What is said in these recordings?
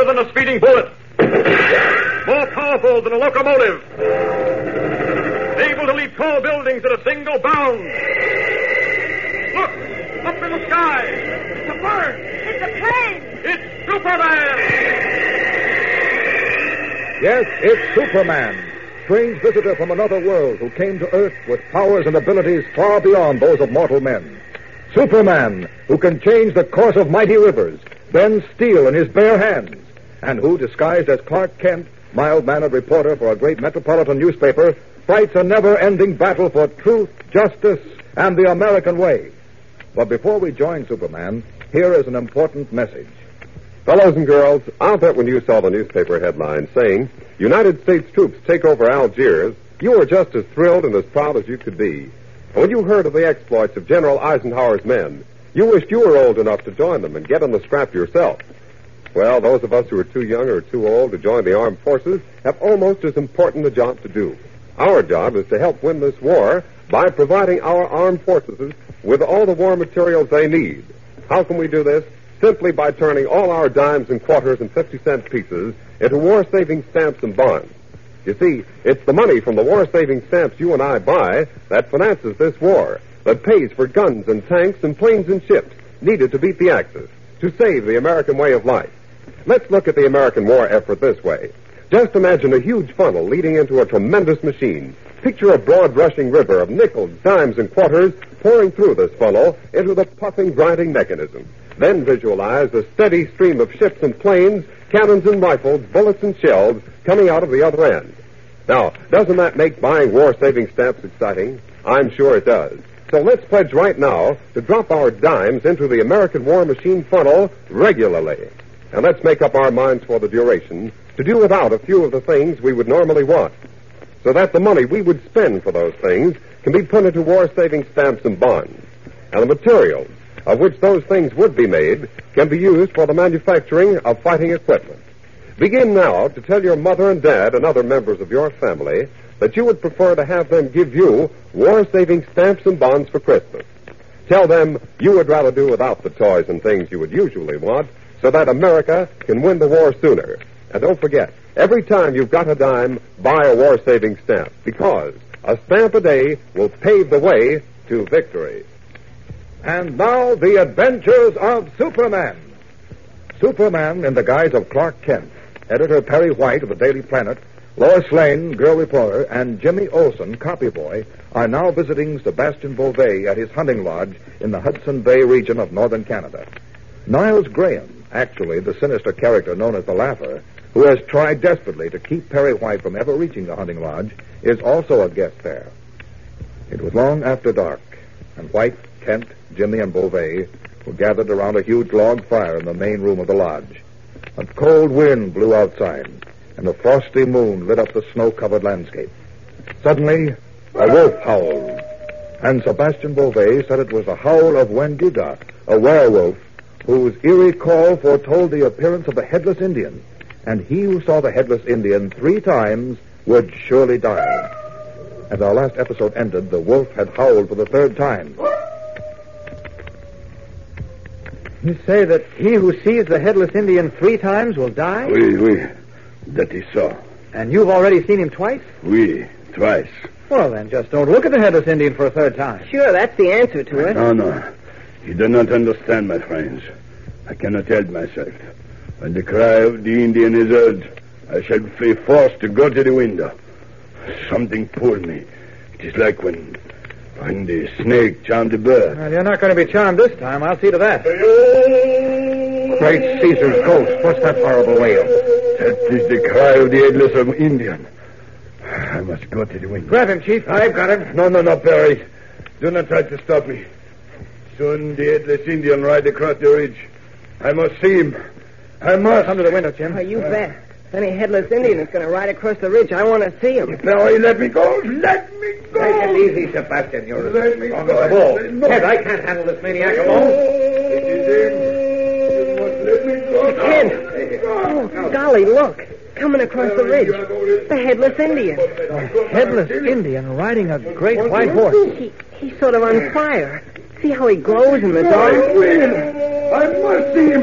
than a speeding bullet. More powerful than a locomotive. Able to leap tall buildings at a single bound. Look! Up in the sky! It's a bird! It's a plane! It's Superman! Yes, it's Superman, strange visitor from another world who came to Earth with powers and abilities far beyond those of mortal men. Superman, who can change the course of mighty rivers, bend steel in his bare hands, and who, disguised as Clark Kent, mild-mannered reporter for a great metropolitan newspaper, fights a never-ending battle for truth, justice, and the American way. But before we join Superman, here is an important message. Fellows and girls, I'll bet when you saw the newspaper headline saying, United States troops take over Algiers, you were just as thrilled and as proud as you could be. And when you heard of the exploits of General Eisenhower's men, you wished you were old enough to join them and get on the scrap yourself. Well, those of us who are too young or too old to join the armed forces have almost as important a job to do. Our job is to help win this war by providing our armed forces with all the war materials they need. How can we do this? Simply by turning all our dimes and quarters and 50-cent pieces into war-saving stamps and bonds. You see, it's the money from the war-saving stamps you and I buy that finances this war, that pays for guns and tanks and planes and ships needed to beat the Axis, to save the American way of life. Let's look at the American war effort this way. Just imagine a huge funnel leading into a tremendous machine. Picture a broad rushing river of nickels, dimes, and quarters pouring through this funnel into the puffing, grinding mechanism. Then visualize a steady stream of ships and planes, cannons and rifles, bullets and shells coming out of the other end. Now, doesn't that make buying war-saving stamps exciting? I'm sure it does. So let's pledge right now to drop our dimes into the American war machine funnel regularly. And let's make up our minds for the duration to do without a few of the things we would normally want, so that the money we would spend for those things can be put into war-saving stamps and bonds. And the materials of which those things would be made can be used for the manufacturing of fighting equipment. Begin now to tell your mother and dad and other members of your family that you would prefer to have them give you war-saving stamps and bonds for Christmas. Tell them you would rather do without the toys and things you would usually want so that America can win the war sooner. And don't forget, every time you've got a dime, buy a war-saving stamp, because a stamp a day will pave the way to victory. And now, the adventures of Superman. Superman in the guise of Clark Kent, editor Perry White of the Daily Planet, Lois Lane, girl reporter, and Jimmy Olsen, copy boy, are now visiting Sebastian Beauvais at his hunting lodge in the Hudson Bay region of northern Canada. Niles Graham, actually the sinister character known as the Laugher, who has tried desperately to keep Perry White from ever reaching the hunting lodge, is also a guest there. It was long after dark, and White, Kent, Jimmy, and Beauvais were gathered around a huge log fire in the main room of the lodge. A cold wind blew outside, and a frosty moon lit up the snow-covered landscape. Suddenly, a wolf howled, and Sebastian Beauvais said it was the howl of Wendiga, a werewolf, whose eerie call foretold the appearance of the headless Indian, and he who saw the headless Indian 3 times would surely die. As our last episode ended, the wolf had howled for the 3rd time. You say that he who sees the headless Indian 3 times will die? Oui. That is so. And you've already seen him twice? Oui, twice. Well, then just don't look at the headless Indian for a 3rd time. Sure, that's the answer to it. No. You do not understand, my friends. I cannot help myself. When the cry of the Indian is heard, I shall be forced to go to the window. Something pulled me. It is like when the snake charmed the bird. Well, you're not going to be charmed this time. I'll see to that. Great Caesar's ghost, what's that horrible wail? That is the cry of the headless Indian. I must go to the window. Grab him, Chief. I've got him. No, Perry. Do not try to stop me. Soon the headless Indian ride across the ridge. I must see him. I must. Come to the window, Jim. Oh, you bet. Any headless Indian is going to ride across the ridge. I want to see him. Perry, let me go. Let me go. Take it easy, Sebastian. You're Let me strong go. as a bull. No. Ted, I can't handle this maniac alone. It is him. You must let me go. Kent. Oh, golly, look. Coming across the ridge. The headless Indian. A headless Indian riding a great white horse. He's sort of on fire. See how he glows in the dark? I must see him.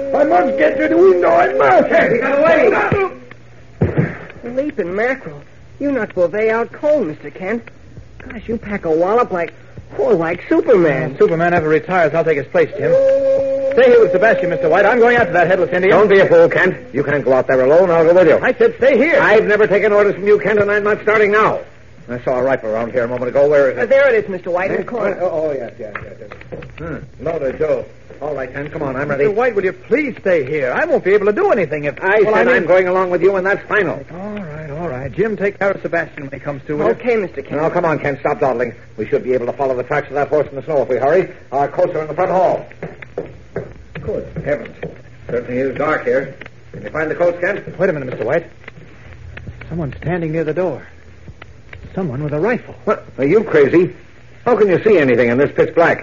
I must get to the window. I must. He got away. Leaping mackerel. You knocked Beauvais out cold, Mr. Kent. Gosh, you pack a wallop like Superman. Superman never retires. I'll take his place, Jim. Stay here with Sebastian, Mr. White. I'm going after that headless Indian. Don't be a fool, Kent. You can't go out there alone. I'll go with you. I said stay here. I've never taken orders from you, Kent, and I'm not starting now. I saw a rifle around here a moment ago. Where is it? There it is, Mr. White, in the corner. Oh, yes. Loaded, Joe. All right, Kent, come on. I'm ready. Mr. White, will you please stay here? I won't be able to do anything if... I'm going along with you, and that's final. All right. Jim, take care of Sebastian when he comes to. Okay, Mr. Kent. Now, come on, Kent. Stop dawdling. We should be able to follow the tracks of that horse in the snow if we hurry. Our coats are in the front hall. Good heavens. Certainly is dark here. Can you find the coats, Kent? Wait a minute, Mr. White. Someone's standing near the door. Someone with a rifle. What? Are you crazy? How can you see anything in this pitch black?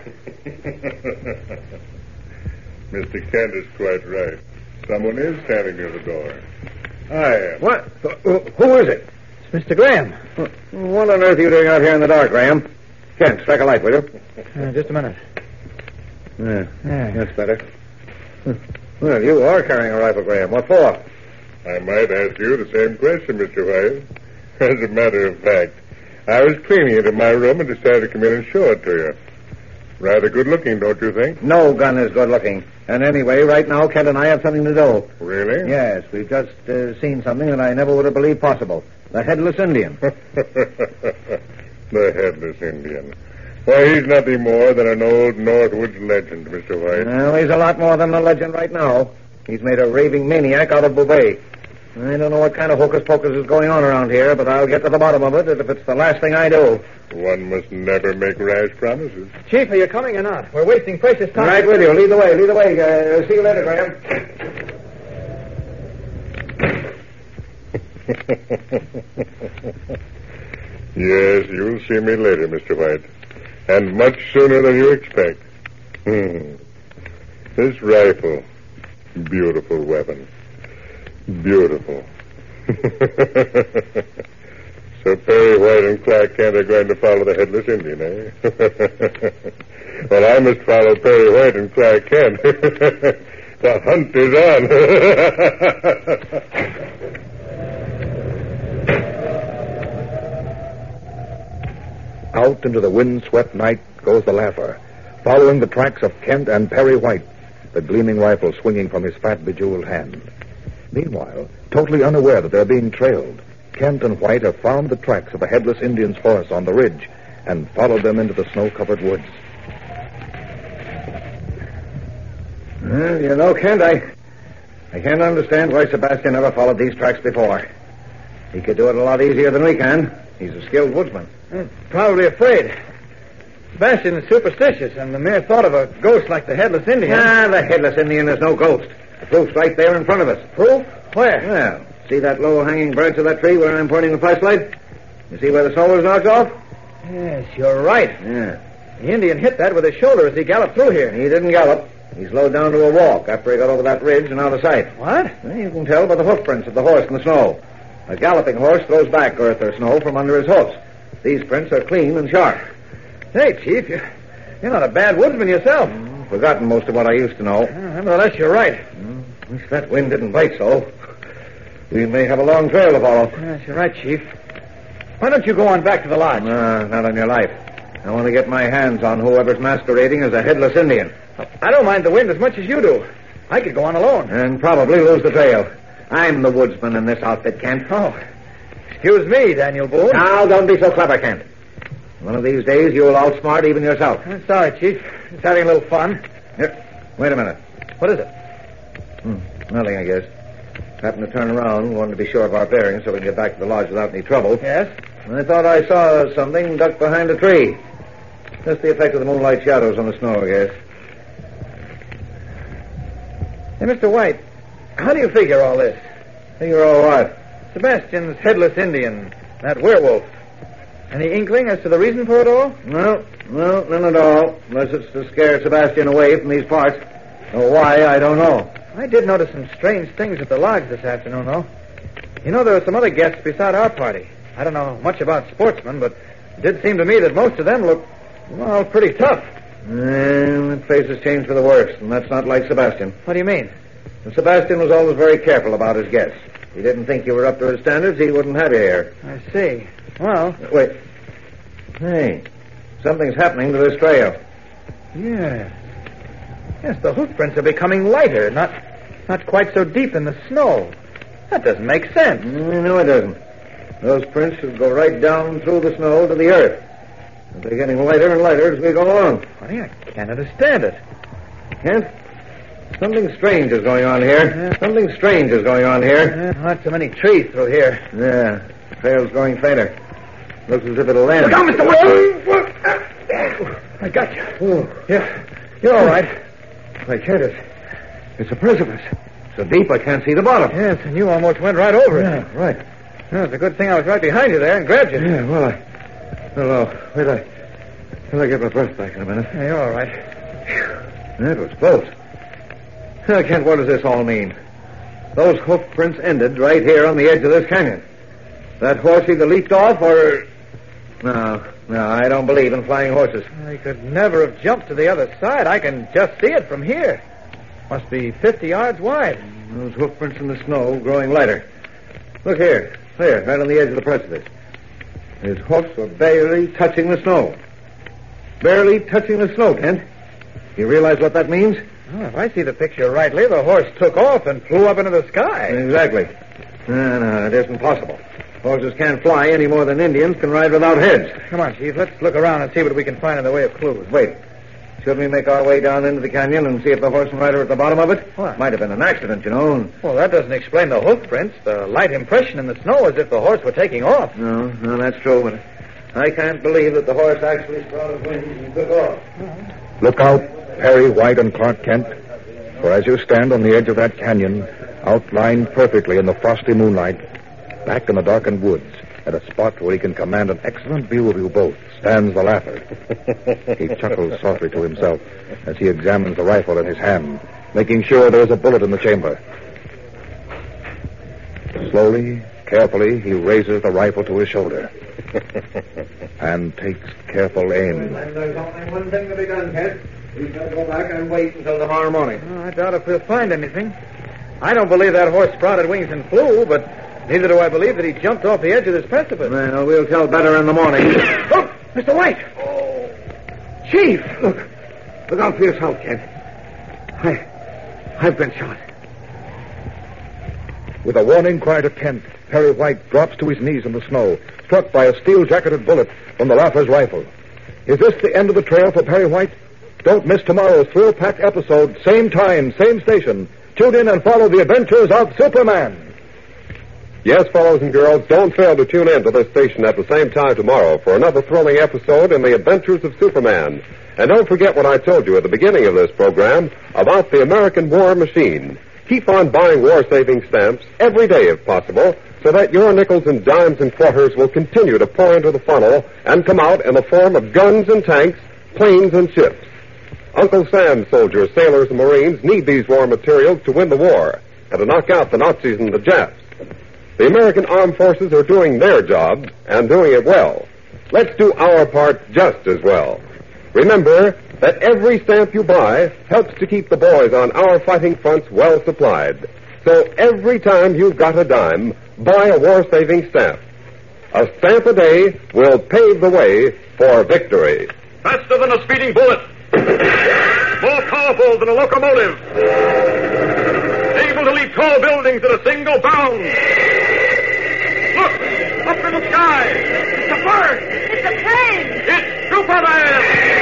Mr. Kent is quite right. Someone is standing near the door. I am. What? Who is it? It's Mr. Graham. What on earth are you doing out here in the dark, Graham? Kent, strike a light, will you? Just a minute. Yeah, that's better. Well, you are carrying a rifle, Graham. What for? I might ask you the same question, Mr. White. As a matter of fact, I was cleaning it in my room and decided to come in and show it to you. Rather good looking, don't you think? No gun is good looking. And anyway, right now, Kent and I have something to do. Really? Yes, we've just seen something that I never would have believed possible. The headless Indian. The headless Indian. Why, he's nothing more than an old Northwoods legend, Mr. White. Well, he's a lot more than a legend right now. He's made a raving maniac out of Beauvais. I don't know what kind of hocus-pocus is going on around here, but I'll get to the bottom of it if it's the last thing I do. One must never make rash promises. Chief, are you coming or not? We're wasting precious time. Right with you. Lead the way. See you later, Graham. Yes, you'll see me later, Mr. White. And much sooner than you expect. This rifle. Beautiful weapon. Beautiful. So Perry White and Clark Kent are going to follow the headless Indian, eh? Well, I must follow Perry White and Clark Kent. The hunt is on. Out into the wind-swept night goes the Laugher, following the tracks of Kent and Perry White, the gleaming rifle swinging from his fat, bejeweled hand. Meanwhile, totally unaware that they're being trailed, Kent and White have found the tracks of a headless Indian's horse on the ridge and followed them into the snow-covered woods. Well, you know, Kent, I can't understand why Sebastian never followed these tracks before. He could do it a lot easier than we can. He's a skilled woodsman. Probably afraid. Sebastian is superstitious, and the mere thought of a ghost like the headless Indian... The headless Indian is no ghost. The proof's right there in front of us. Proof? Where? Well, see that low-hanging branch of that tree where I'm pointing the flashlight? You see where the snow was knocked off? Yes, you're right. Yeah. The Indian hit that with his shoulder as he galloped through here. He didn't gallop. He slowed down to a walk after he got over that ridge and out of sight. What? Well, you can tell by the hoof prints of the horse in the snow. A galloping horse throws back earth or snow from under his hoofs. These prints are clean and sharp. Hey, Chief, you're not a bad woodsman yourself. Forgotten most of what I used to know. Nevertheless, you're right. Wish that wind didn't bite so. We may have a long trail to follow. Yes, you're right, Chief. Why don't you go on back to the lodge? Not on your life. I want to get my hands on whoever's masquerading as a headless Indian. I don't mind the wind as much as you do. I could go on alone. And probably lose the trail. I'm the woodsman in this outfit, Kent. Oh, excuse me, Daniel Boone. Now, don't be so clever, Kent. One of these days, you'll outsmart even yourself. Sorry, Chief. Just having a little fun. Here, wait a minute. What is it? Nothing, I guess. Happened to turn around, wanted to be sure of our bearings so we can get back to the lodge without any trouble. Yes? I thought I saw something ducked behind a tree. Just the effect of the moonlight shadows on the snow, I guess. Hey, Mr. White, how do you figure all this? Figure all what? Sebastian's headless Indian, that werewolf. Any inkling as to the reason for it all? No, none at all. Unless it's to scare Sebastian away from these parts. Or why, I don't know. I did notice some strange things at the lodge this afternoon, though. You know, there were some other guests beside our party. I don't know much about sportsmen, but it did seem to me that most of them looked, well, pretty tough. That face has changed for the worse, and that's not like Sebastian. What do you mean? And Sebastian was always very careful about his guests. If he didn't think you were up to his standards, he wouldn't have you here. I see. Well... Wait. Hey, something's happening to this trail. Yeah. Yes, the hoof prints are becoming lighter, not quite so deep in the snow. That doesn't make sense. No, it doesn't. Those prints should go right down through the snow to the earth. And they're getting lighter and lighter as we go along. Funny, I can't understand it. Kent, something strange is going on here. Yeah. Something strange is going on here. Not so many trees through here. Yeah, the trail's growing fainter. Looks as if it'll land. Look out, Mr. Watson! I got you. Oh. Yeah, you're all right. I can't. It's a precipice. So deep I can't see the bottom. Yes, and you almost went right over it. Yeah, right. Well, it's a good thing I was right behind you there and grabbed you. Yeah, well, wait till I get my breath back in a minute. Yeah, you're all right. That was close. Kent, what does this all mean? Those hoof prints ended right here on the edge of this canyon. That horse either leaped off or... No, I don't believe in flying horses. He could never have jumped to the other side. I can just see it from here. Must be 50 yards wide. Those hoof prints in the snow growing lighter. Look here, right on the edge of the precipice. His hoofs were barely touching the snow. Barely touching the snow, Kent. You realize what that means? Well, if I see the picture rightly, the horse took off and flew up into the sky. Exactly. No, it isn't possible. Horses can't fly any more than Indians can ride without heads. Come on, Chief. Let's look around and see what we can find in the way of clues. Wait. Shouldn't we make our way down into the canyon and see if the horse and rider are at the bottom of it? What? Might have been an accident, you know. Well, that doesn't explain the hoof prints. The light impression in the snow as if the horse were taking off. No, that's true, but I can't believe that the horse actually sprouted wings and took off. Look out, Perry White and Clark Kent. For as you stand on the edge of that canyon, outlined perfectly in the frosty moonlight, back in the darkened woods, at a spot where he can command an excellent view of you both, stands the laugher. He chuckles softly to himself as he examines the rifle in his hand, making sure there is a bullet in the chamber. Slowly, carefully, he raises the rifle to his shoulder and takes careful aim. There's only one thing to be done, Kent. We shall go back and wait until tomorrow morning. Well, I doubt if we'll find anything. I don't believe that horse sprouted wings and flew, but neither do I believe that he jumped off the edge of this precipice. Well, we'll tell better in the morning. Oh, Mr. White! Oh. Chief! Look out for yourself, Kent. I've been shot. With a warning cry to Kent, Perry White drops to his knees in the snow, struck by a steel-jacketed bullet from the laugher's rifle. Is this the end of the trail for Perry White? Don't miss tomorrow's thrill-packed episode, same time, same station. Tune in and follow the adventures of Superman. Yes, fellows and girls, don't fail to tune in to this station at the same time tomorrow for another thrilling episode in the adventures of Superman. And don't forget what I told you at the beginning of this program about the American War Machine. Keep on buying war-saving stamps every day if possible, so that your nickels and dimes and quarters will continue to pour into the funnel and come out in the form of guns and tanks, planes and ships. Uncle Sam's soldiers, sailors, and Marines need these war materials to win the war and to knock out the Nazis and the Japs. The American armed forces are doing their job and doing it well. Let's do our part just as well. Remember that every stamp you buy helps to keep the boys on our fighting fronts well supplied. So every time you've got a dime, buy a war-saving stamp. A stamp a day will pave the way for victory. Faster than a speeding bullet. More powerful than a locomotive. Able to leap tall buildings at a single bound. Look! Up in the sky! It's a bird! It's a plane! It's Superman!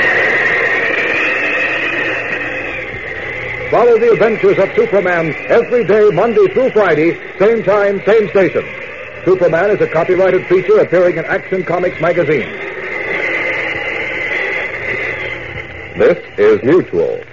Follow the adventures of Superman every day, Monday through Friday, same time, same station. Superman is a copyrighted feature appearing in Action Comics magazine. This is Mutual.